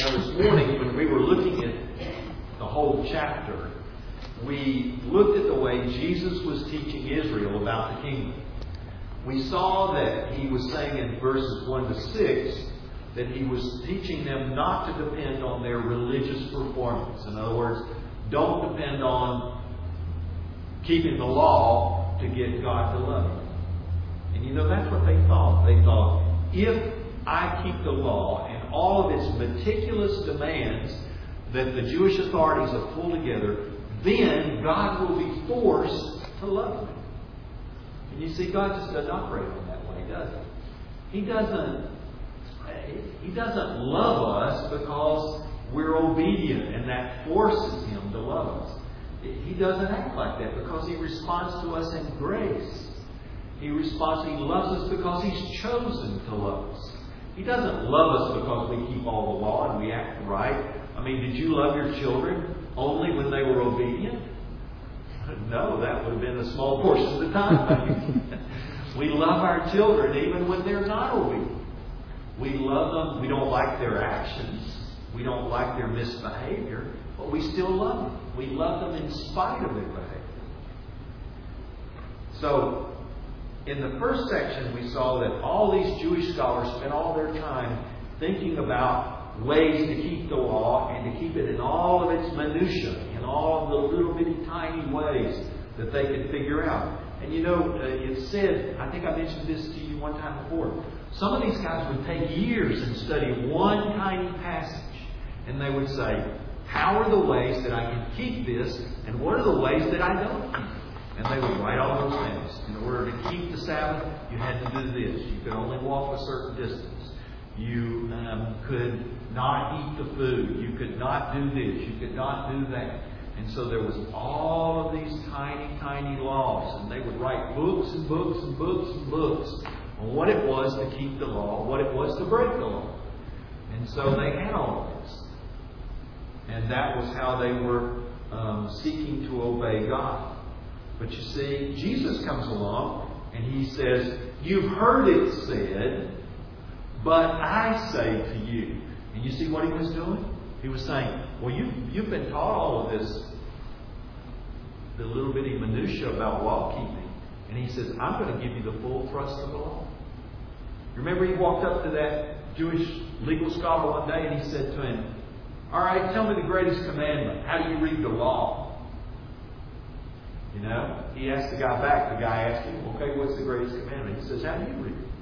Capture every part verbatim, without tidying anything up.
Now this morning, when we were looking at the whole chapter, we looked at the way Jesus was teaching Israel about the kingdom. We saw that He was saying in verses one to six that He was teaching them not to depend on their religious performance. In other words, don't depend on keeping the law to get God to love you. And you know, that's what they thought. They thought, if I keep the law and all of its meticulous demands that the Jewish authorities have pulled together, then God will be forced to love me. And you see, God just doesn't operate in that way, does He? He doesn't, He doesn't love us because we're obedient and that forces Him to love us. He doesn't act like that because He responds to us in grace. He responds, He loves us because He's chosen to love us. He doesn't love us because we keep all the law and we act right. I mean, did you love your children only when they were obedient? No, that would have been a small portion of the time. We love our children even when they're not obedient. We love them. We don't like their actions. We don't like their misbehavior. But we still love them. We love them in spite of their behavior. So, in the first section, we saw that all these Jewish scholars spent all their time thinking about ways to keep the law and to keep it in all of its minutiae, in all of the little bitty tiny ways that they could figure out. And you know, uh, it said, I think I mentioned this to you one time before, some of these guys would take years and study one tiny passage, and they would say, how are the ways that I can keep this, and what are the ways that I don't keep it? And they would write all those things. In order to keep the Sabbath, you had to do this. You could only walk a certain distance. You um, could not eat the food. You could not do this. You could not do that. And so there was all of these tiny, tiny laws. And they would write books and books and books and books on what it was to keep the law, what it was to break the law. And so they had all of this. And that was how they were um, seeking to obey God. But you see, Jesus comes along and He says, you've heard it said, but I say to you. And you see what He was doing? He was saying, well, you, you've been taught all of this, the little bitty minutiae about law keeping. And He says, I'm going to give you the full thrust of the law. Remember, He walked up to that Jewish legal scholar one day and He said to him, all right, tell me the greatest commandment. How do you read the law? You know, he asked the guy back. The guy asked him, okay, what's the greatest commandment? He says, how do you read it?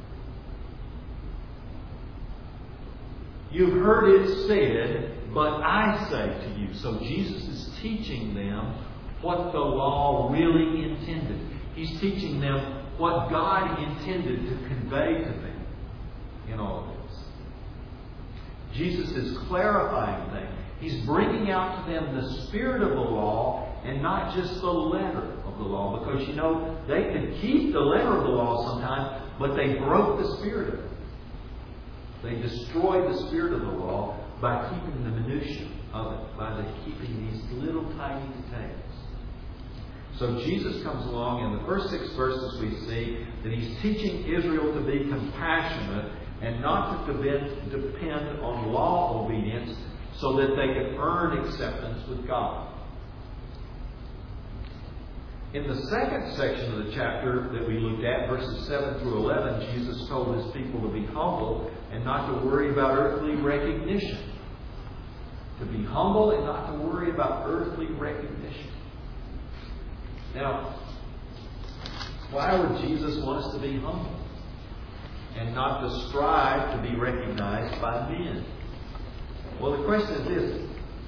You've heard it said, but I say to you. So Jesus is teaching them what the law really intended. He's teaching them what God intended to convey to them in all of this. Jesus is clarifying things. He's bringing out to them the spirit of the law and not just the letter of the law. Because, you know, they could keep the letter of the law sometimes, but they broke the spirit of it. They destroyed the spirit of the law by keeping the minutiae of it, by the keeping these little tiny details. So Jesus comes along. In the first six verses we see that He's teaching Israel to be compassionate and not to depend, depend on law obedience so that they can earn acceptance with God. In the second section of the chapter that we looked at, verses seven through eleven, Jesus told His people to be humble and not to worry about earthly recognition. To be humble and not to worry about earthly recognition. Now, why would Jesus want us to be humble and not to strive to be recognized by men? Well, the question is this.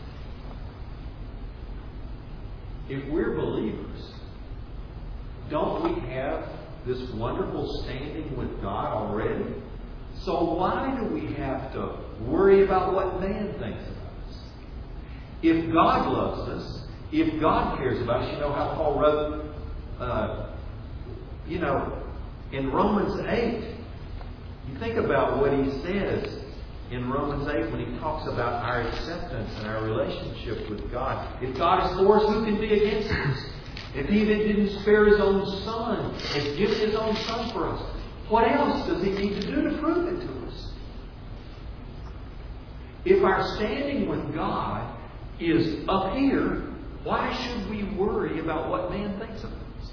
If we're believers, don't we have this wonderful standing with God already? So why do we have to worry about what man thinks about us? If God loves us, if God cares about us, you know how Paul wrote, uh, you know, in Romans eight, you think about what he says in Romans eight when he talks about our acceptance and our relationship with God. If God is for us, who can be against us? If He that didn't spare His own Son has given His own Son for us, what else does He need to do to prove it to us? If our standing with God is up here, why should we worry about what man thinks of us?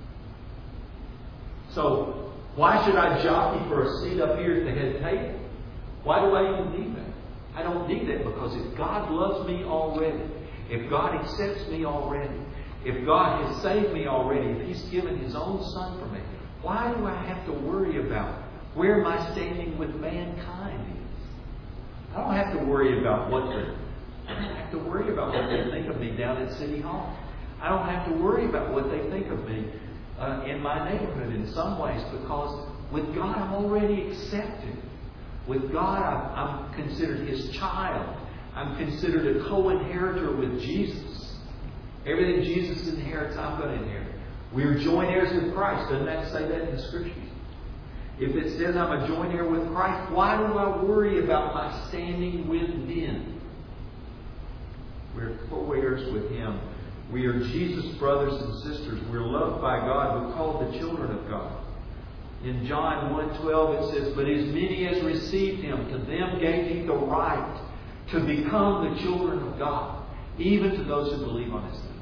So, why should I jockey for a seat up here at the head table? Why do I even need that? I don't need that because if God loves me already, if God accepts me already, if God has saved me already, if He's given His own Son for me, why do I have to worry about where my standing with mankind is? I don't have to worry about what the I don't have to worry about what they think of me down at City Hall. I don't have to worry about what they think of me uh, in my neighborhood in some ways, because with God I'm already accepted. With God I'm, I'm considered His child. I'm considered a co-inheritor with Jesus. Everything Jesus inherits, I'm going to inherit. We are joint heirs with Christ. Doesn't that say that in the Scriptures? If it says I'm a joint heir with Christ, why do I worry about my standing with men? We're co-heirs with Him. We are Jesus' brothers and sisters. We're loved by God. We're called the children of God. In John one twelve it says, "But as many as received Him, to them gave He the right to become the children of God, even to those who believe on His name."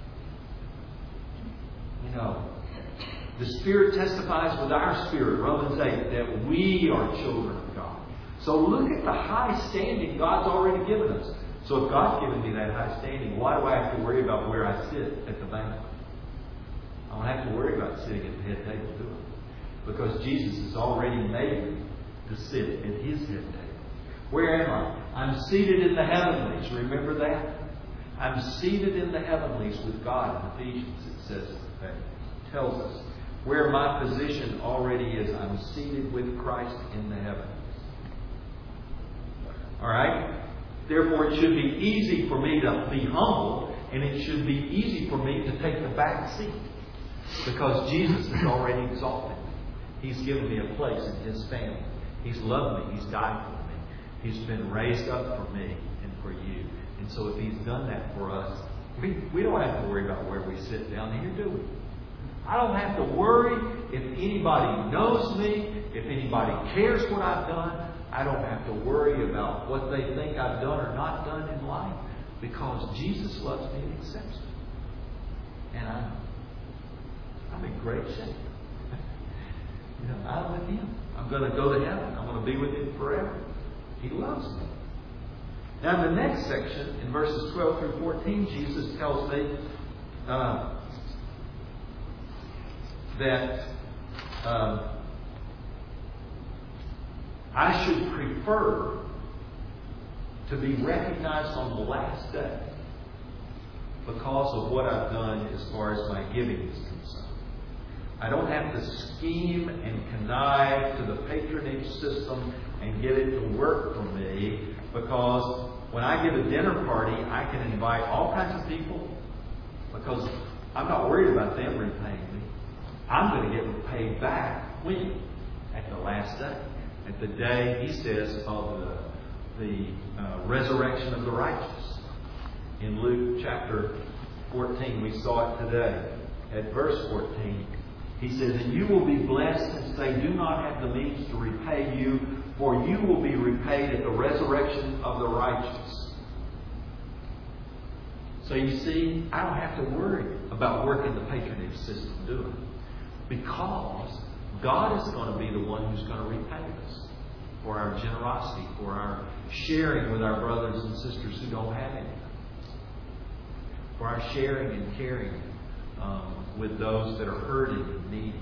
You know, the Spirit testifies with our spirit, Romans eight, that we are children of God. So look at the high standing God's already given us. So if God's given me that high standing, why do I have to worry about where I sit at the banquet? I don't have to worry about sitting at the head table, do I? Because Jesus has already made me to sit at His head table. Where am I? I'm seated in the heavenlies. Remember that? I'm seated in the heavenlies with God. In Ephesians it says that. It tells us where my position already is. I'm seated with Christ in the heavens. Alright? Therefore, it should be easy for me to be humble, and it should be easy for me to take the back seat. Because Jesus has already exalted me. He's given me a place in His family. He's loved me. He's died for me. He's been raised up for me and for you. And so if He's done that for us, we, we don't have to worry about where we sit down here, do we? I don't have to worry if anybody knows me, if anybody cares what I've done. I don't have to worry about what they think I've done or not done in life, because Jesus loves me and accepts me. And I'm, I'm in great shape. You know, I'm with Him. I'm going to go to heaven. I'm going to be with Him forever. He loves me. Now, in the next section, in verses twelve through fourteen, Jesus tells me uh, that uh, I should prefer to be recognized on the last day because of what I've done as far as my giving is concerned. I don't have to scheme and connive to the patronage system and get it to work for me, because when I give a dinner party, I can invite all kinds of people because I'm not worried about them repaying me. I'm going to get paid back when? At the last day. At the day, He says, of the, the uh, resurrection of the righteous. In Luke chapter fourteen, we saw it today. At verse fourteen, He says, "And you will be blessed since they do not have the means to repay you, for you will be repaid at the resurrection of the righteous." So you see, I don't have to worry about working the patronage system, do I? Because God is going to be the one who's going to repay us for our generosity, for our sharing with our brothers and sisters who don't have anything, for our sharing and caring um, with those that are hurting and needy.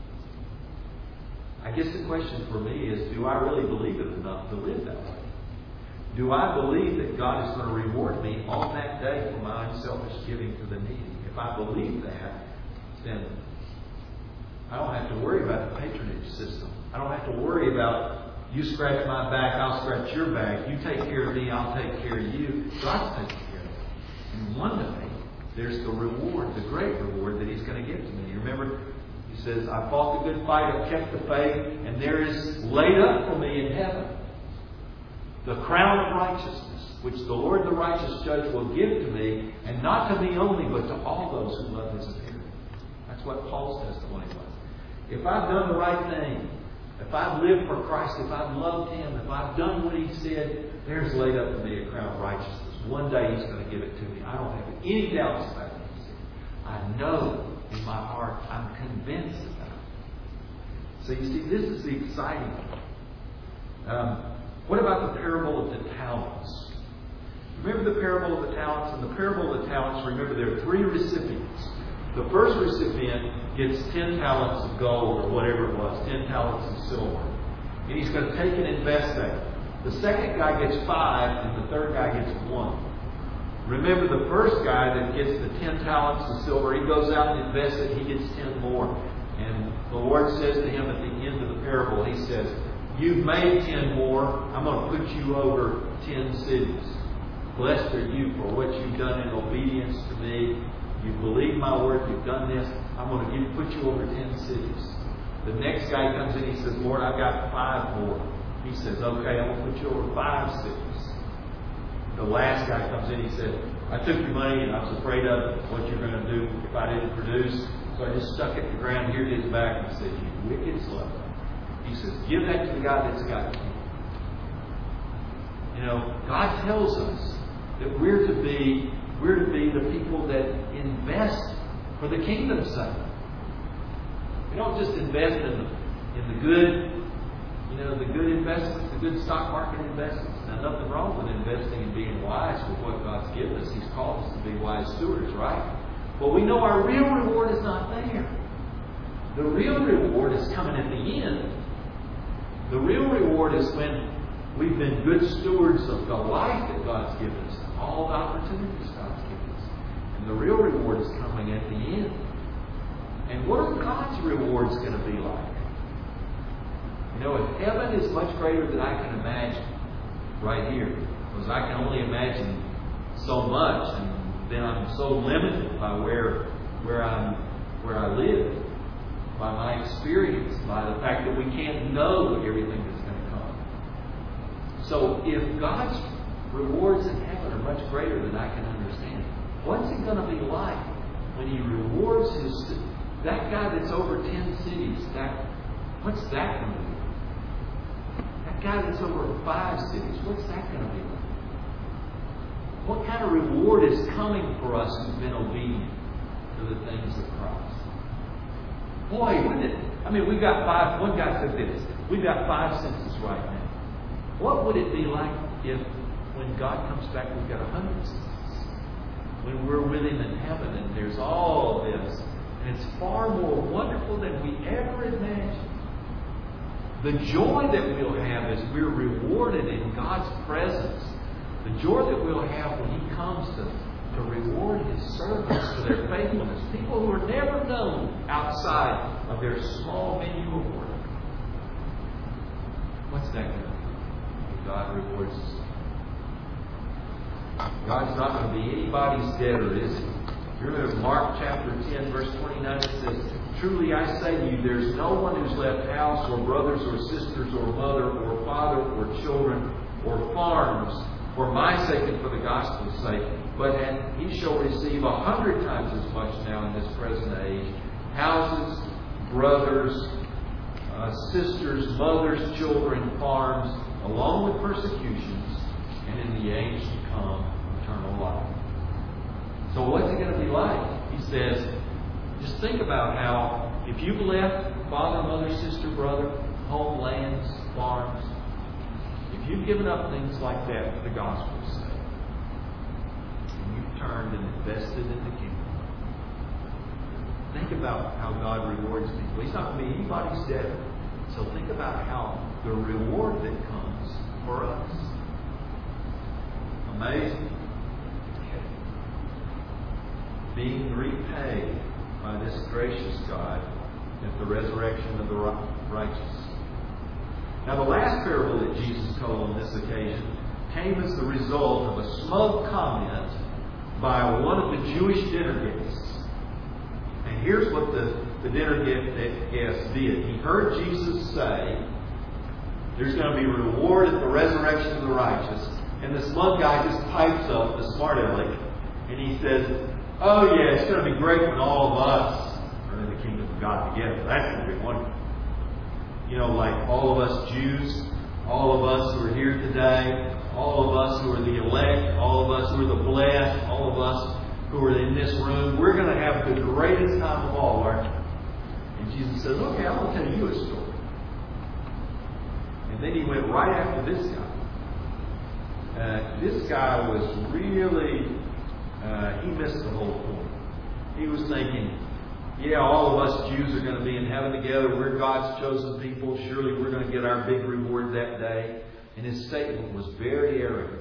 I guess the question for me is, do I really believe it enough to live that way? Do I believe that God is going to reward me on that day for my unselfish giving to the needy? If I believe that, then I don't have to worry about the patronage system. I don't have to worry about, you scratch my back, I'll scratch your back. You take care of me, I'll take care of you. God's taking care of me. And one day, there's the reward, the great reward that He's going to give to me. You remember, He says, "I fought the good fight, I've kept the faith, and there is laid up for me in heaven the crown of righteousness, which the Lord the righteous judge will give to me, and not to me only, but to all those who love His appearing." That's what Paul's testimony was. If I've done the right thing, If I've lived for Christ, if I've loved Him, if I've done what He said, there's laid up for me a crown of righteousness. One day He's going to give it to me. I don't have any doubts about it. I know in my heart, I'm convinced about it. So you see, this is the exciting one. Um, what about the parable of the talents? Remember the parable of the talents? In the parable of the talents, remember there are three recipients. The first recipient gets ten talents of gold or whatever it was, ten talents of silver. And he's going to take and invest that. The second guy gets five, and the third guy gets one. Remember the first guy that gets the ten talents of silver, he goes out and invests it, he gets ten more. And the Lord says to him at the end of the parable, He says, you've made ten more, I'm going to put you over ten cities. Blessed are you for what you've done in obedience to me. You've believed my word, you've done this. I'm going to give, put you over ten cities. The next guy comes in, he says, Lord, I've got five more. He says, okay, I'm going to put you over five cities. The last guy comes in, he said, I took your money and I was afraid of what you're going to do if I didn't produce. So I just stuck it in the ground here at his back and said, you wicked slave. He says, give that to the guy that's got ten. You know, God tells us that we're to be we're to be the people that invest for the kingdom's sake. We don't just invest in the in the good, you know, the good investments, the good stock market investments. Now, nothing wrong with investing and being wise with what God's given us. He's called us to be wise stewards, right? But we know our real reward is not there. The real reward is coming at the end. The real reward is when we've been good stewards of the life that God's given us, all the opportunities God's given us. And the real reward is coming at the end. And what are God's rewards going to be like? You know, if heaven is much greater than I can imagine right here, because I can only imagine so much, and then I'm so limited by where where I'm where I live, by my experience, by the fact that we can't know everything that's going to come. So if God's rewards in heaven are much greater than I can understand, what's it going to be like when He rewards His that guy that's over ten cities? That what's that going to be? That guy that's over five cities, what's that going to be like? What kind of reward is coming for us who've been obedient to the things of Christ? Boy, wouldn't it? I mean, we've got five. One guy said this. We've got five senses right now. What would it be like if, when God comes back, we've got a hundred senses? When we're with Him in heaven, and there's all this, and it's far more wonderful than we ever imagined. The joy that we'll have as we're rewarded in God's presence. The joy that we'll have when He comes to, to reward His servants for their faithfulness. People who are never known outside of their small menu of work. What's that going to be? When God rewards us. God's not going to be anybody's debtor, is He? You remember Mark chapter ten, verse twenty-nine, it says, truly I say to you, there's no one who's left house or brothers or sisters or mother or father or children or farms for my sake and for the gospel's sake, but and he shall receive a hundred times as much now in this present age, houses, brothers, uh, sisters, mothers, children, farms, along with persecutions, and in the age to come, eternal life. So what's it going to be like? He says, just think about how if you've left father, mother, sister, brother, home, lands, farms, if you've given up things like that for the gospel's sake, and you've turned and invested in the kingdom, think about how God rewards people. He's not going to be anybody's debtor. So think about how the reward that comes for us. Amazing. Being repaid by this gracious God at the resurrection of the righteous. Now, the last parable that Jesus told on this occasion came as the result of a smug comment by one of the Jewish dinner guests. And here's what the, the dinner guest did. He heard Jesus say, there's going to be a reward at the resurrection of the righteous. And the smug guy just pipes up, the smart aleck, and he says, oh yeah, it's going to be great when all of us are in the kingdom of God together. That's going to be wonderful. you know, like all of us Jews, all of us who are here today, all of us who are the elect, all of us who are the blessed, all of us who are in this room, we're going to have the greatest time of all, aren't we? And Jesus says, okay, I'm going to tell you a story. And then he went right after this guy. Uh, this guy was really, uh, he missed the whole point. He was thinking, yeah, all of us Jews are going to be in heaven together. We're God's chosen people. Surely we're going to get our big reward that day. And his statement was very arrogant.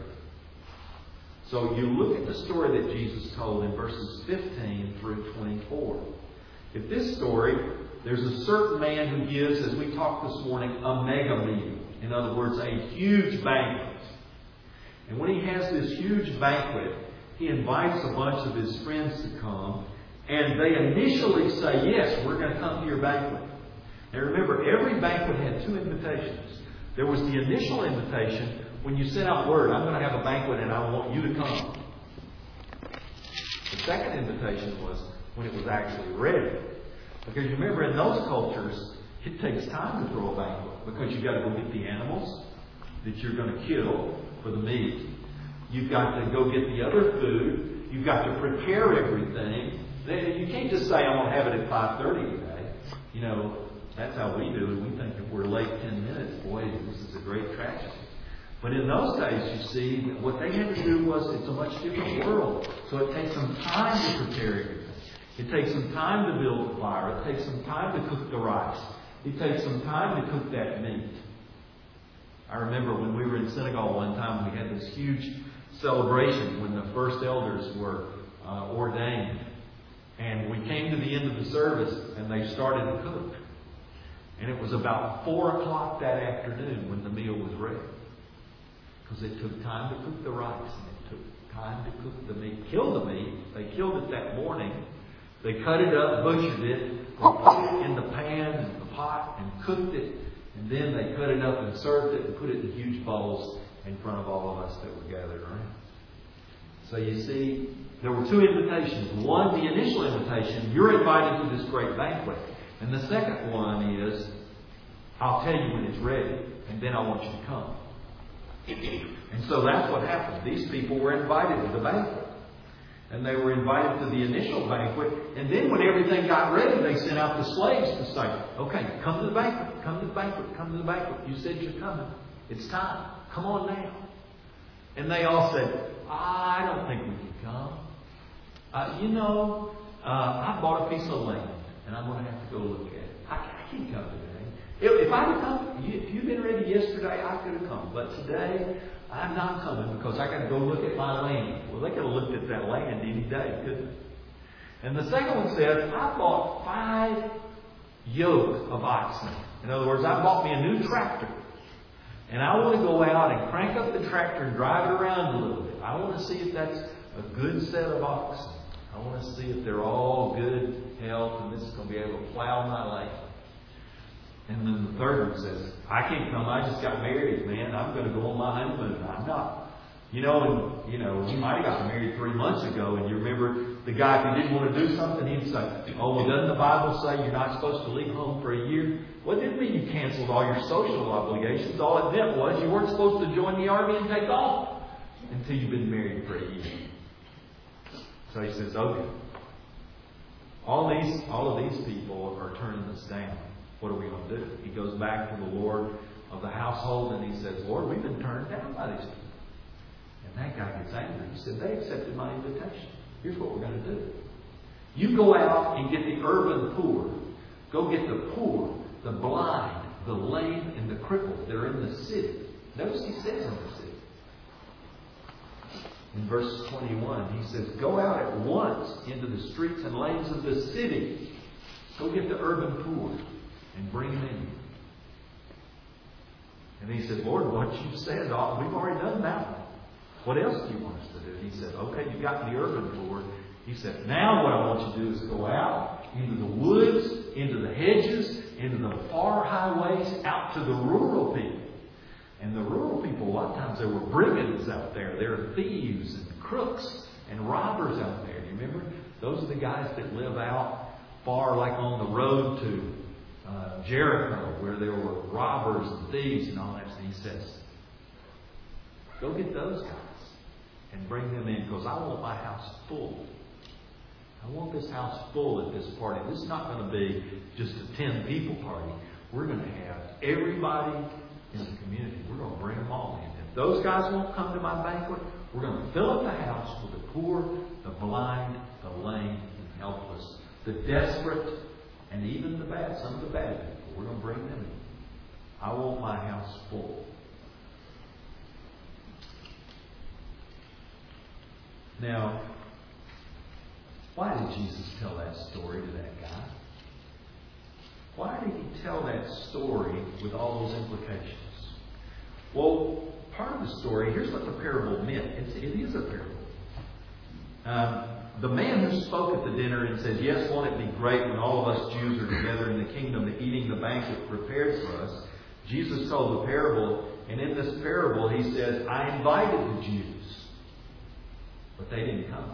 So you look at the story that Jesus told in verses fifteen through twenty-four. If this story, there's a certain man who gives, as we talked this morning, a mega meal. In other words, a huge banquet. And when he has this huge banquet, he invites a bunch of his friends to come. And they initially say, yes, we're going to come to your banquet. Now remember, every banquet had two invitations. There was the initial invitation when you sent out word, I'm going to have a banquet and I want you to come. The second invitation was when it was actually ready. Because you remember, in those cultures, it takes time to throw a banquet. Because you've got to go get the animals that you're going to kill for the meat. You've got to go get the other food. You've got to prepare everything. You can't just say, I'm going to have it at five thirty today. You know, that's how we do it. We think if we're late ten minutes, boy, this is a great tragedy. But in those days, you see, what they had to do was, it's a much different world. So it takes some time to prepare everything. It takes some time to build the fire. It takes some time to cook the rice. It takes some time to cook that meat. I remember when we were in synagogue one time, we had this huge celebration when the first elders were uh, ordained. And we came to the end of the service and they started to cook. And it was about four o'clock that afternoon when the meal was ready. Because it took time to cook the rice and it took time to cook the meat. Kill the meat. They killed it that morning. They cut it up, butchered it, put it in the pan and the pot and cooked it. And then they cut it up and served it and put it in huge bowls in front of all of us that were gathered around. So you see, there were two invitations. One, the initial invitation, you're invited to this great banquet. And the second one is, I'll tell you when it's ready, and then I want you to come. And so that's what happened. These people were invited to the banquet. And they were invited to the initial banquet. And then when everything got ready, they sent out the slaves to say, okay, come to the banquet, come to the banquet, come to the banquet. You said you're coming. It's time. Come on now. And they all said, I don't think we can come. Uh, you know, uh, I bought a piece of land, and I'm going to have to go look at it. I, I can't come today. If, if I had come, if you'd been ready yesterday, I could have come. But today, I'm not coming because I got to go look at my land. Well, they could have looked at that land any day, couldn't they? And the second one says, I bought five yoke of oxen. In other words, I bought me a new tractor. And I want to go out and crank up the tractor and drive it around a little bit. I want to see if that's a good set of oxen. I want to see if they're all good health and this is going to be able to plow my land. And then the third one says, I can't come. I just got married, man. I'm going to go on my honeymoon. I'm not. You know, and, you know, you might have got married three months ago, and you remember the guy, if he didn't want to do something, he'd say, oh, well, doesn't the Bible say you're not supposed to leave home for a year? Well, it didn't mean you canceled all your social obligations. All it meant was you weren't supposed to join the army and take off until you've been married for a year. So he says, okay. All these, all of these people are turning us down. What are we going to do? He goes back to the Lord of the household and he says, Lord, we've been turned down by these people. And that guy gets angry. He said, they accepted my invitation. Here's what we're going to do. You go out and get the urban poor. Go get the poor, the blind, the lame, and the crippled. They're in the city. Notice he says in the city. In verse twenty-one, he says, go out at once into the streets and lanes of the city. Go get the urban poor and bring them in. And he said, Lord, what you said, we've already done that one. What else do you want us to do? He said, okay, you got the urban poor. He said, now what I want you to do is go out into the woods, into the hedges, into the far highways, out to the rural people. And the rural people, a lot of times there were brigands out there. There are thieves and crooks and robbers out there. You remember? Those are the guys that live out far, like on the road to uh, Jericho, where there were robbers and thieves and all that. And he says, go get those guys and bring them in, because I want my house full. I want this house full at this party. This is not going to be just a ten people party. We're going to have everybody in the community. We're going to bring them all in. If those guys won't come to my banquet, we're going to fill up the house with the poor, the blind, the lame, and helpless, the desperate, and even the bad, some of the bad people. We're going to bring them in. I want my house full. Now, why did Jesus tell that story to that guy? Why did he tell that story with all those implications? Well, part of the story, here's what the parable meant. It's, it is a parable. Um, the man who spoke at the dinner and said, yes, won't it be great when all of us Jews are together in the kingdom, eating the banquet prepared for us? Jesus told the parable, and in this parable he said, I invited the Jews, but they didn't come.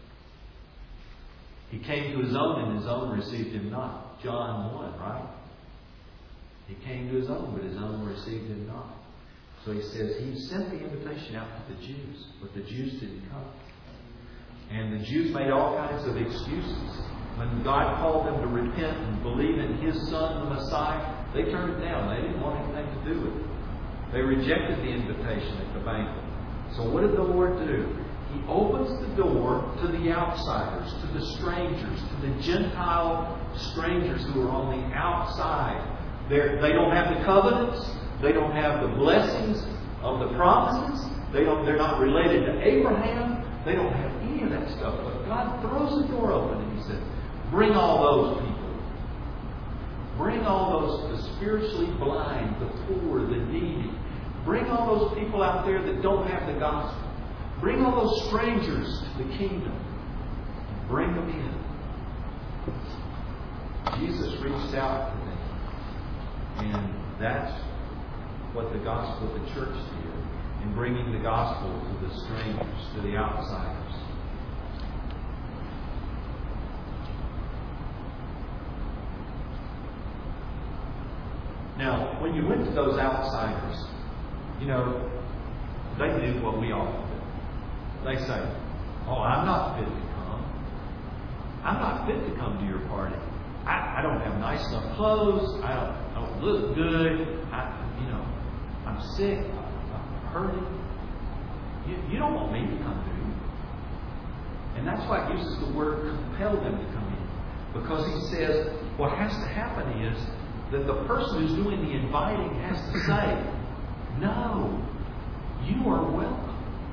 He came to his own, and his own received him not. John one, right? He came to his own, but his own received him not. So he says he sent the invitation out to the Jews, but the Jews didn't come. And the Jews made all kinds of excuses. When God called them to repent and believe in His Son, the Messiah, they turned it down. They didn't want anything to do with it. They rejected the invitation at the banquet. So what did the Lord do? He opens the door to the outsiders, to the strangers, to the Gentile strangers who are on the outside. They're, they don't have the covenants. They don't have the blessings of the promises. They don't, they're not related to Abraham. They don't have any of that stuff. But God throws the door open and He said, bring all those people. Bring all those, the spiritually blind, the poor, the needy. Bring all those people out there that don't have the gospel. Bring all those strangers to the kingdom. Bring them in. Jesus reached out to them. And that's what the gospel of the church did, in bringing the gospel to the strangers, to the outsiders. Now, when you went to those outsiders, you know, they did what we all do. They say, oh, I'm not fit to come. I'm not fit to come to your party. I, I don't have nice enough clothes. I don't, I don't look good. I, you know, I'm sick. I'm hurting. You, you don't want me to come to you. And that's why it uses the word compel them to come in. Because he says what has to happen is that the person who's doing the inviting has to say, no, you are welcome.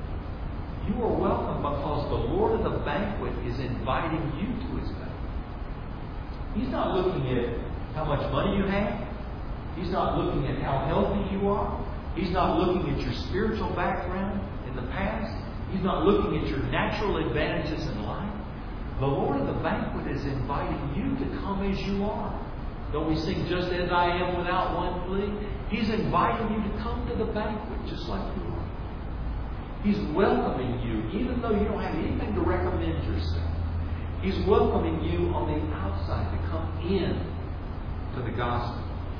You are welcome because the Lord of the banquet is inviting you to His banquet. He's not looking at how much money you have. He's not looking at how healthy you are. He's not looking at your spiritual background in the past. He's not looking at your natural advantages in life. The Lord of the banquet is inviting you to come as you are. Don't we sing, just as I am without one plea? He's inviting you to come to the banquet just like you are. He's welcoming you, even though you don't have anything to recommend yourself. He's welcoming you on the outside to come in to the gospel.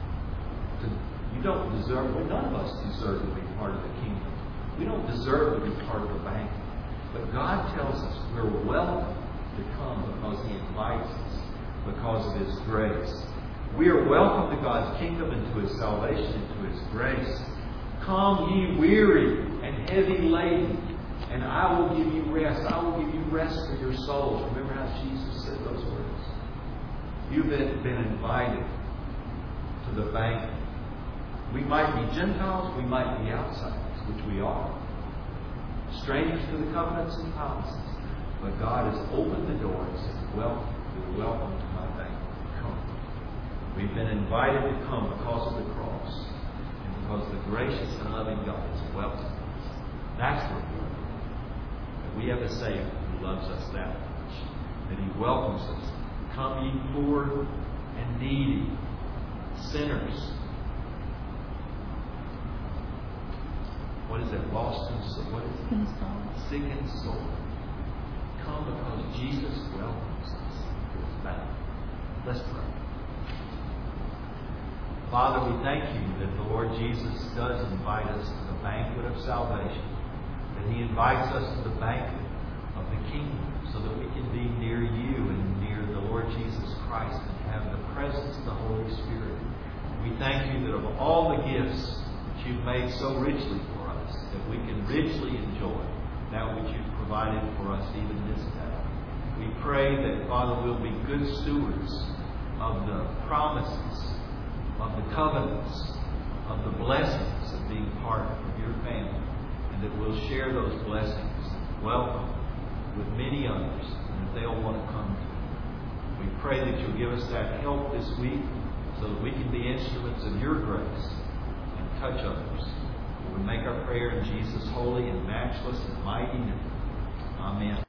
To, you don't deserve, well, none of us deserve to be part of the kingdom. We don't deserve to be part of the banquet. But God tells us we're welcome to come because He invites us, because of His grace. We are welcome to God's kingdom and to His salvation and to His grace. Come ye weary and heavy laden, and I will give you rest. I will give you rest for your souls. Remember how Jesus said those words? You've been, been invited to the banquet. We might be Gentiles, we might be outsiders, which we are. Strangers to the covenants and promises. But God has opened the door and said, welcome, you're welcome to my banquet. Come. We've been invited to come because of the cross. Because the gracious and loving God is welcome. That's what we are. And we have a Savior who loves us that much. That He welcomes us. Come ye poor and needy, sinners. What is it? Lost in soul. What is it? Sick in soul. Come because Jesus welcomes us to His banquet. Let's pray. Father, we thank you that the Lord Jesus does invite us to the banquet of salvation, that He invites us to the banquet of the kingdom so that we can be near you and near the Lord Jesus Christ and have the presence of the Holy Spirit. We thank you that of all the gifts that you've made so richly for us, that we can richly enjoy that which you've provided for us even this day. We pray that, Father, we'll be good stewards of the promises, of the covenants, of the blessings of being part of your family, and that we'll share those blessings and welcome with many others, and that they'll want to come to you. We pray that you'll give us that help this week so that we can be instruments of your grace and touch others. We make our prayer in Jesus' holy and matchless and mighty name. Amen.